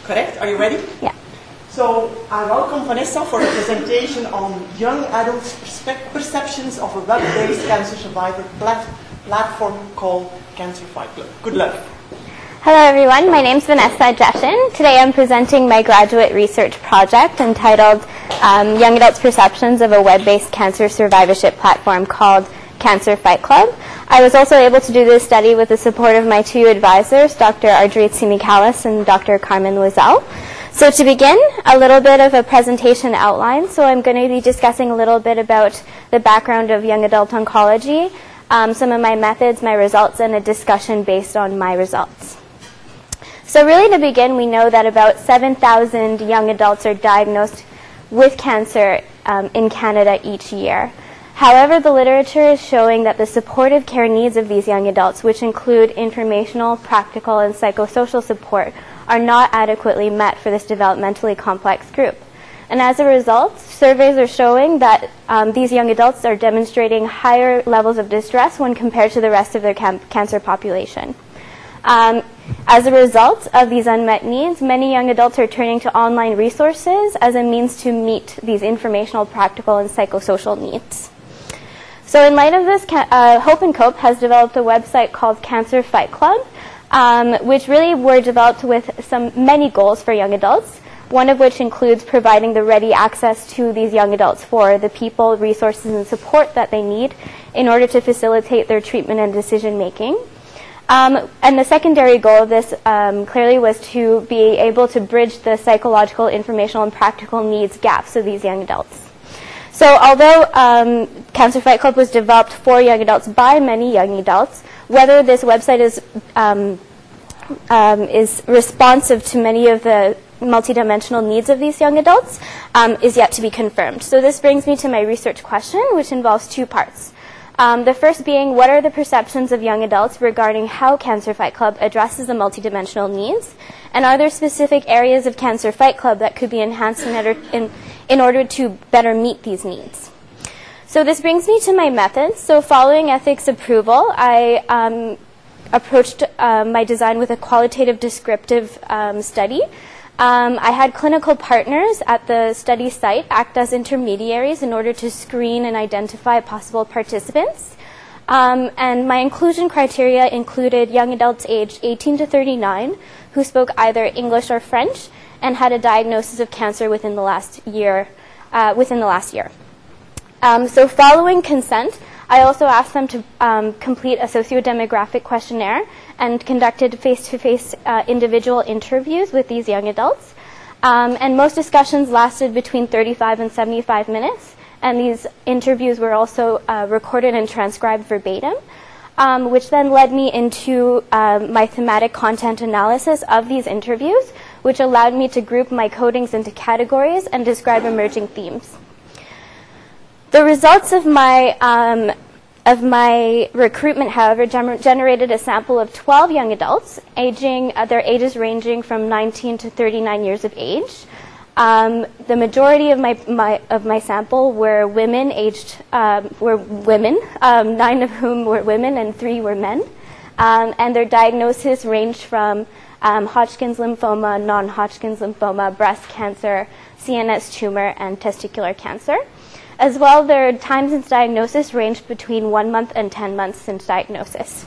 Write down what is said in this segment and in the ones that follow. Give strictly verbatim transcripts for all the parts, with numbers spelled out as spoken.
correct? Are you ready? Yeah. So I welcome Vanessa for a presentation on young adults' perceptions of a web-based cancer survivor plat platform called Cancer Fight Club. Good luck. Hello everyone, my name is Vanessa Jeshin. Today I'm presenting my graduate research project entitled um, Young Adults' Perceptions of a Web-Based Cancer Survivorship Platform called Cancer Fight Club. I was also able to do this study with the support of my two advisors, Doctor Ardrit Simikalis and Doctor Carmen Loisel. So to begin, a little bit of a presentation outline. So I'm going to be discussing a little bit about the background of young adult oncology, um, some of my methods, my results, and a discussion based on my results. So really to begin, we know that about seven thousand young adults are diagnosed with cancer um, in Canada each year. However, the literature is showing that the supportive care needs of these young adults, which include informational, practical, and psychosocial support, are not adequately met for this developmentally complex group. And as a result, surveys are showing that um, these young adults are demonstrating higher levels of distress when compared to the rest of their cam cancer population. Um, as a result of these unmet needs, many young adults are turning to online resources as a means to meet these informational, practical, and psychosocial needs. So in light of this, uh, Hope and Cope has developed a website called Cancer Fight Club, um, which really were developed with some many goals for young adults, one of which includes providing the ready access to these young adults for the people, resources, and support that they need in order to facilitate their treatment and decision making. Um, and the secondary goal of this um, clearly was to be able to bridge the psychological, informational, and practical needs gaps of these young adults. So although um, Cancer Fight Club was developed for young adults by many young adults, whether this website is, um, um, is responsive to many of the multidimensional needs of these young adults um, is yet to be confirmed. So this brings me to my research question, which involves two parts. Um, the first being, what are the perceptions of young adults regarding how Cancer Fight Club addresses the multidimensional needs? And are there specific areas of Cancer Fight Club that could be enhanced in order, in, in order to better meet these needs? So this brings me to my methods. So following ethics approval, I um, approached uh, my design with a qualitative descriptive um, study. Um, I had clinical partners at the study site act as intermediaries in order to screen and identify possible participants. Um, and my inclusion criteria included young adults aged eighteen to thirty-nine who spoke either English or French and had a diagnosis of cancer within the last year. Uh, within the last year. Um, so following consent, I also asked them to um, complete a socio-demographic questionnaire and conducted face-to-face uh, individual interviews with these young adults. Um, and most discussions lasted between thirty-five and seventy-five minutes, and these interviews were also uh, recorded and transcribed verbatim, um, which then led me into um, my thematic content analysis of these interviews, which allowed me to group my codings into categories and describe emerging themes. The results of my um, of my recruitment, however, gener generated a sample of twelve young adults, aging uh, their ages ranging from nineteen to thirty-nine years of age. Um, the majority of my, my of my sample were women aged um, were women, um, nine of whom were women and three were men, um, and their diagnosis ranged from um, Hodgkin's lymphoma, non-Hodgkin's lymphoma, breast cancer, C N S tumor, and testicular cancer. As well, their time since diagnosis ranged between one month and ten months since diagnosis.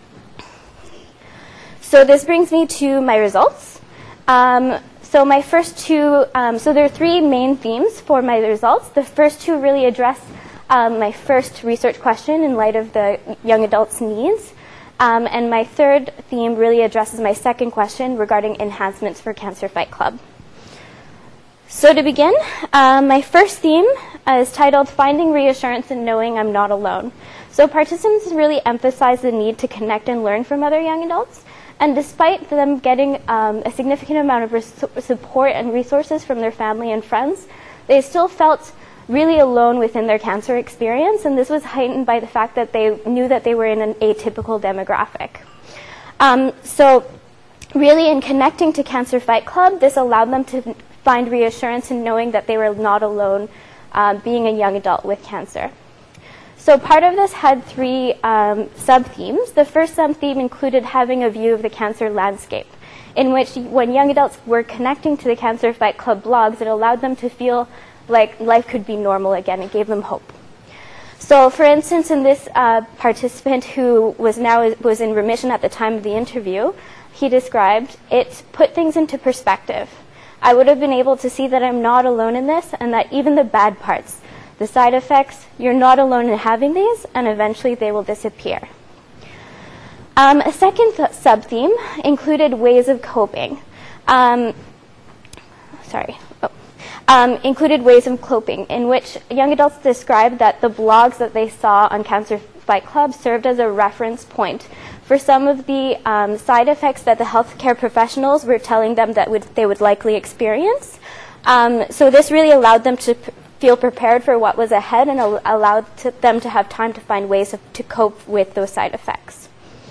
So this brings me to my results. Um, so my first two, um, so there are three main themes for my results. The first two really address um, my first research question in light of the young adults' needs. Um, and my third theme really addresses my second question regarding enhancements for Cancer Fight Club. So to begin, uh, my first theme uh, is titled Finding Reassurance and Knowing I'm Not Alone. So participants really emphasize the need to connect and learn from other young adults. And despite them getting um, a significant amount of support and resources from their family and friends, they still felt really alone within their cancer experience. And this was heightened by the fact that they knew that they were in an atypical demographic. Um, so really in connecting to Cancer Fight Club, this allowed them to find reassurance in knowing that they were not alone uh, being a young adult with cancer. So part of this had three um, sub-themes. The first sub-theme included having a view of the cancer landscape. in which when young adults were connecting to the Cancer Fight Club blogs, it allowed them to feel like life could be normal again. It gave them hope. So, for instance, in this uh, participant who was now was in remission at the time of the interview, he described, it put things into perspective. I would have been able to see that I'm not alone in this, and that even the bad parts, the side effects, you're not alone in having these, and eventually they will disappear. Um, a second th- sub-theme included ways of coping. Um, sorry. Oh. Um, included ways of coping, in which young adults described that the blogs that they saw on Cancer Fight Club served as a reference point for some of the um, side effects that the healthcare professionals were telling them that would, they would likely experience. Um, so this really allowed them to p- feel prepared for what was ahead and al- allowed to them to have time to find ways of, to cope with those side effects.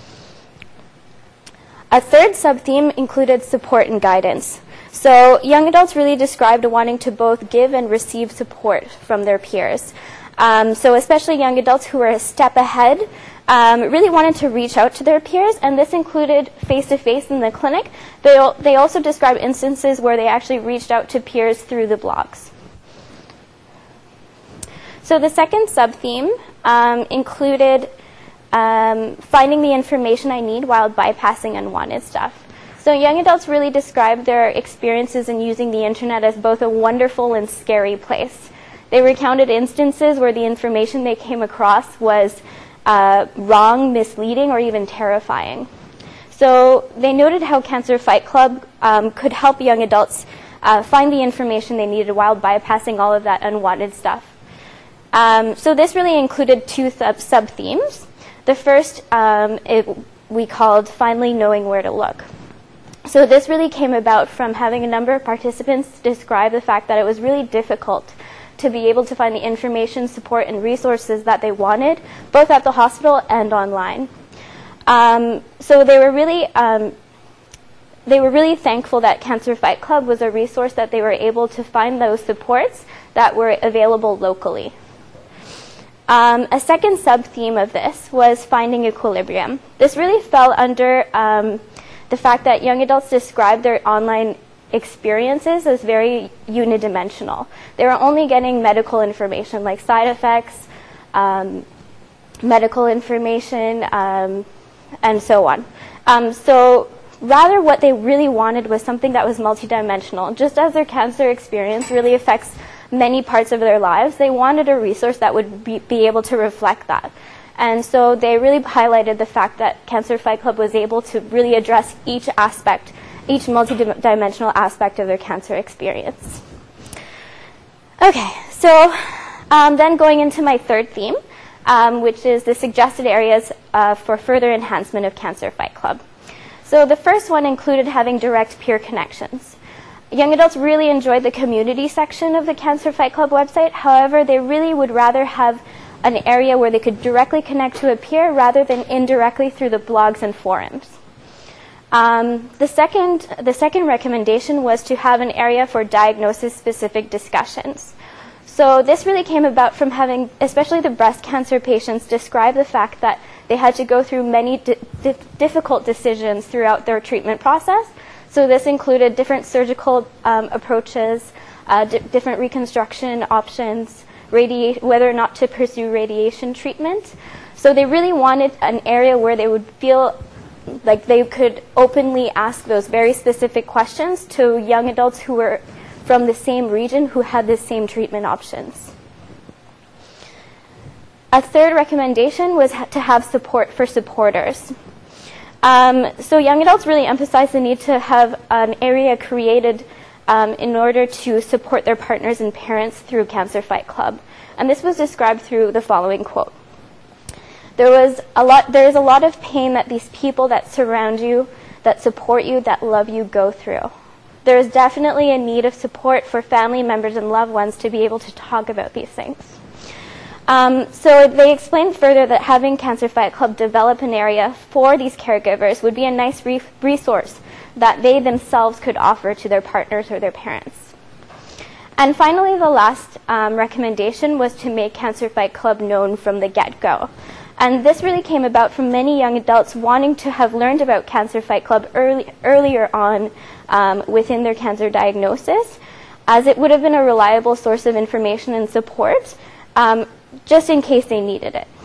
A third sub-theme included support and guidance. So young adults really described wanting to both give and receive support from their peers. Um, so especially young adults who were a step ahead um, really wanted to reach out to their peers, and this included face-to-face in the clinic. They, al- they also described instances where they actually reached out to peers through the blogs. So the second sub-theme um, included um, finding the information I need while bypassing unwanted stuff. So young adults really described their experiences in using the internet as both a wonderful and scary place. They recounted instances where the information they came across was uh, wrong, misleading, or even terrifying. So they noted how Cancer Fight Club um, could help young adults uh, find the information they needed while bypassing all of that unwanted stuff. Um, so this really included two sub- sub-themes. The first um, it, we called finally knowing where to look. So this really came about from having a number of participants describe the fact that it was really difficult to be able to find the information, support, and resources that they wanted, both at the hospital and online. Um, so they were really um, they were really thankful that Cancer Fight Club was a resource that they were able to find those supports that were available locally. Um, a second sub-theme of this was finding equilibrium. This really fell under um, the fact that young adults described their online experiences as very unidimensional. They were only getting medical information like side effects, um, medical information, um, and so on. Um, so rather what they really wanted was something that was multidimensional. Just as their cancer experience really affects many parts of their lives, they wanted a resource that would be, be able to reflect that. And so they really highlighted the fact that Cancer Fight Club was able to really address each aspect, each multidimensional aspect of their cancer experience. Okay, so um, then going into my third theme, um, which is the suggested areas uh, for further enhancement of Cancer Fight Club. So the first one included having direct peer connections. Young adults really enjoyed the community section of the Cancer Fight Club website. However, they really would rather have an area where they could directly connect to a peer rather than indirectly through the blogs and forums. Um, the second, the second recommendation was to have an area for diagnosis-specific discussions. So this really came about from having, especially the breast cancer patients, describe the fact that they had to go through many di- di- difficult decisions throughout their treatment process. So this included different surgical um, approaches, uh, di- different reconstruction options, Radi- whether or not to pursue radiation treatment. So they really wanted an area where they would feel like they could openly ask those very specific questions to young adults who were from the same region who had the same treatment options. A third recommendation was ha- to have support for supporters. Um, so young adults really emphasized the need to have an area created um, in order to support their partners and parents through Cancer Fight Club. And this was described through the following quote. There was a lot, there is a lot of pain that these people that surround you, that support you, that love you go through. There is definitely a need of support for family members and loved ones to be able to talk about these things. Um, so they explained further that having Cancer Fight Club develop an area for these caregivers would be a nice re- resource that they themselves could offer to their partners or their parents. And finally, the last um, recommendation was to make Cancer Fight Club known from the get-go. And this really came about from many young adults wanting to have learned about Cancer Fight Club early, earlier on um, within their cancer diagnosis, as it would have been a reliable source of information and support, um, just in case they needed it.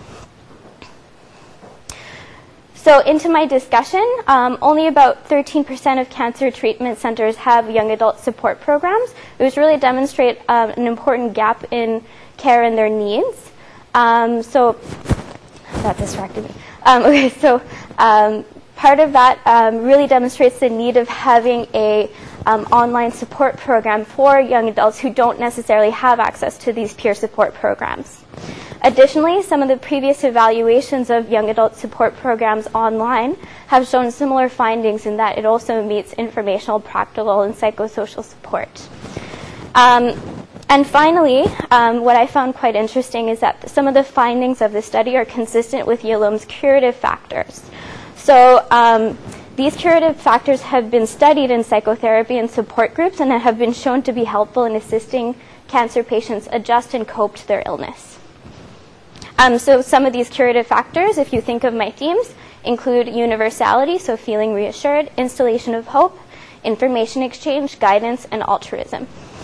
So into my discussion, um, only about thirteen percent of cancer treatment centers have young adult support programs. It was really demonstrate uh, an important gap in care and their needs. Um, so that distracted me. Um, okay, so um, part of that um, really demonstrates the need of having a um, online support program for young adults who don't necessarily have access to these peer support programs. Additionally, some of the previous evaluations of young adult support programs online have shown similar findings in that it also meets informational, practical, and psychosocial support. Um, and finally, um, what I found quite interesting is that some of the findings of the study are consistent with Yalom's curative factors. So um, these curative factors have been studied in psychotherapy and support groups and have been shown to be helpful in assisting cancer patients adjust and cope to their illness. Um, so some of these curative factors, if you think of my themes, include universality, so feeling reassured, installation of hope, information exchange, guidance, and altruism.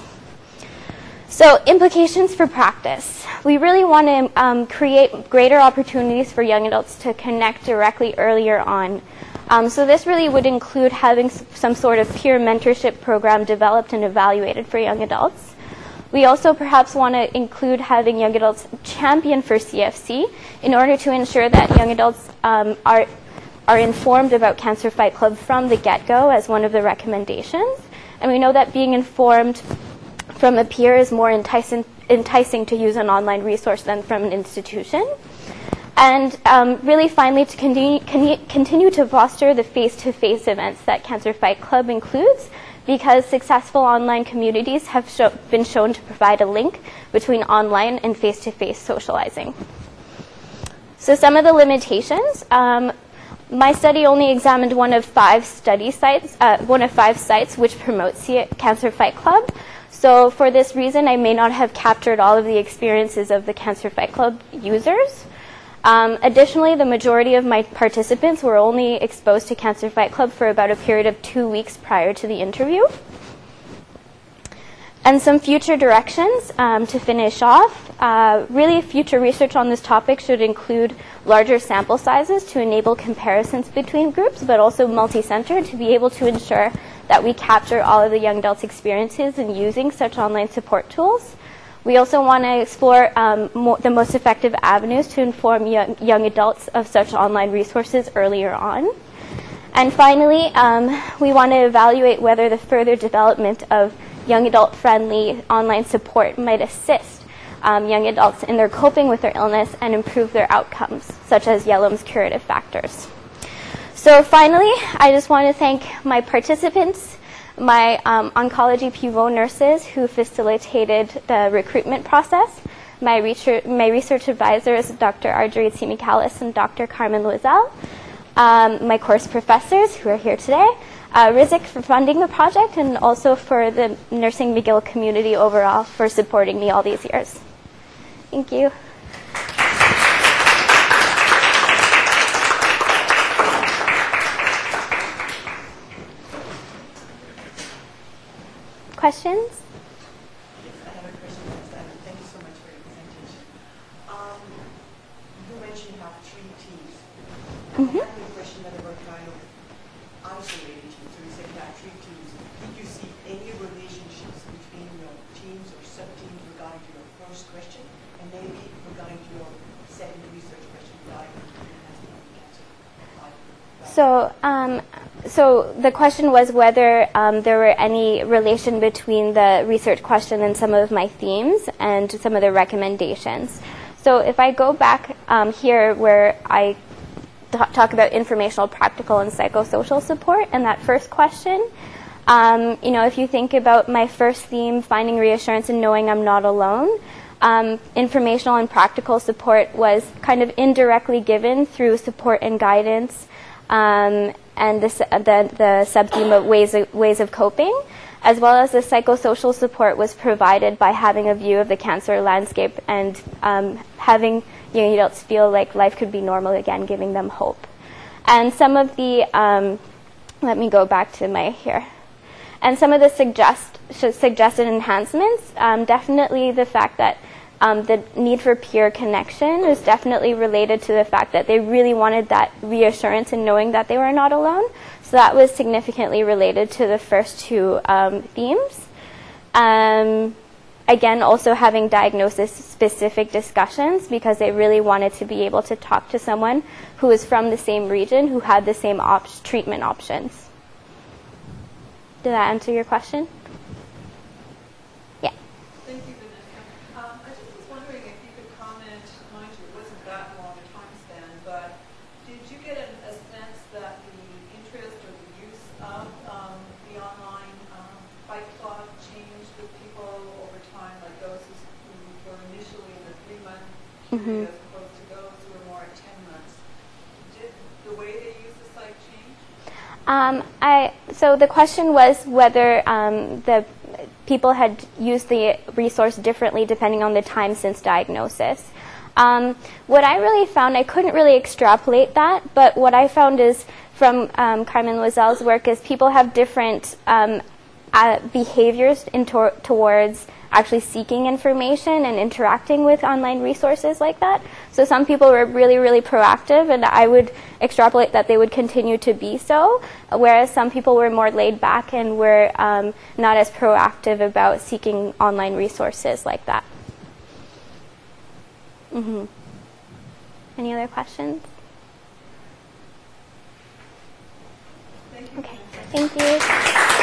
So implications for practice. We really want to um, create greater opportunities for young adults to connect directly earlier on. Um, so this really would include having some sort of peer mentorship program developed and evaluated for young adults. We also perhaps want to include having young adults champion for C F C in order to ensure that young adults um, are, are informed about Cancer Fight Club from the get-go as one of the recommendations. And we know that being informed from a peer is more enticing, enticing to use an online resource than from an institution. And um, really finally to continue, continue to foster the face-to-face events that Cancer Fight Club includes, because successful online communities have show, been shown to provide a link between online and face-to-face socializing. So some of the limitations. Um, my study only examined one of five study sites, uh, one of five sites which promote Cancer Fight Club. So for this reason, I may not have captured all of the experiences of the Cancer Fight Club users. Um, additionally, the majority of my participants were only exposed to Cancer Fight Club for about a period of two weeks prior to the interview. And some future directions um, to finish off. Uh, really, future research on this topic should include larger sample sizes to enable comparisons between groups, but also multi-center to be able to ensure that we capture all of the young adults' experiences in using such online support tools. We also want to explore um, mo the most effective avenues to inform young, young adults of such online resources earlier on. And finally, um, we want to evaluate whether the further development of young adult-friendly online support might assist um, young adults in their coping with their illness and improve their outcomes, such as Yalom's curative factors. So finally, I just want to thank my participants, my um, oncology pivot nurses who facilitated the recruitment process, my research, my research advisors, Doctor Arjorie Tsimicalis and Doctor Carmen Loisel, um, my course professors who are here today, uh, Rizik for funding the project, and also for the Nursing McGill community overall for supporting me all these years. Thank you. Questions? Yes, I have a question. Thank you so much for your presentation. Um, you mentioned you have three teams. Mm-hmm. I have a question that were kind of isolated teams. So you said you have three teams. Did you see any relationships between your teams or sub-teams regarding to your first question, and maybe regarding to your second research question regarding cancer? So, um, so the question was whether um, there were any relation between the research question and some of my themes and some of the recommendations. So if I go back um, here where I talk about informational, practical, and psychosocial support, and that first question, um, you know, if you think about my first theme, finding reassurance and knowing I'm not alone, um, informational and practical support was kind of indirectly given through support and guidance, um, and the, the, the sub-theme of ways of, ways of coping. as well as the psychosocial support was provided by having a view of the cancer landscape and um, having young adults feel like life could be normal again, giving them hope. And some of the, um, let me go back to my here. And some of the suggest, suggested enhancements, um, definitely the fact that um, the need for peer connection is definitely related to the fact that they really wanted that reassurance in knowing that they were not alone. So that was significantly related to the first two um, themes. Um, again, also having diagnosis-specific discussions because they really wanted to be able to talk to someone who was from the same region, who had the same op- treatment options. Did that answer your question? Yeah. Thank you, Vanessa. Um, I just was wondering if you could comment, mind you, it wasn't that long a time span, but did you get a, a sense that the interest or the use of um, the online um, Fight Club changed with people over time, like those who, who were initially in the three-month period Mm-hmm. as opposed to those who were more at ten months? Did the way they use the site change? Um, I, so the question was whether um, the people had used the resource differently depending on the time since diagnosis. Um, what I really found, I couldn't really extrapolate that, but what I found is from um, Carmen Loisel's work is people have different um, uh, behaviors in tor- towards actually seeking information and interacting with online resources like that. So some people were really, really proactive, and I would extrapolate that they would continue to be so, whereas some people were more laid back and were um, not as proactive about seeking online resources like that. Mm-hmm. Any other questions? Thank you. Okay, thank you.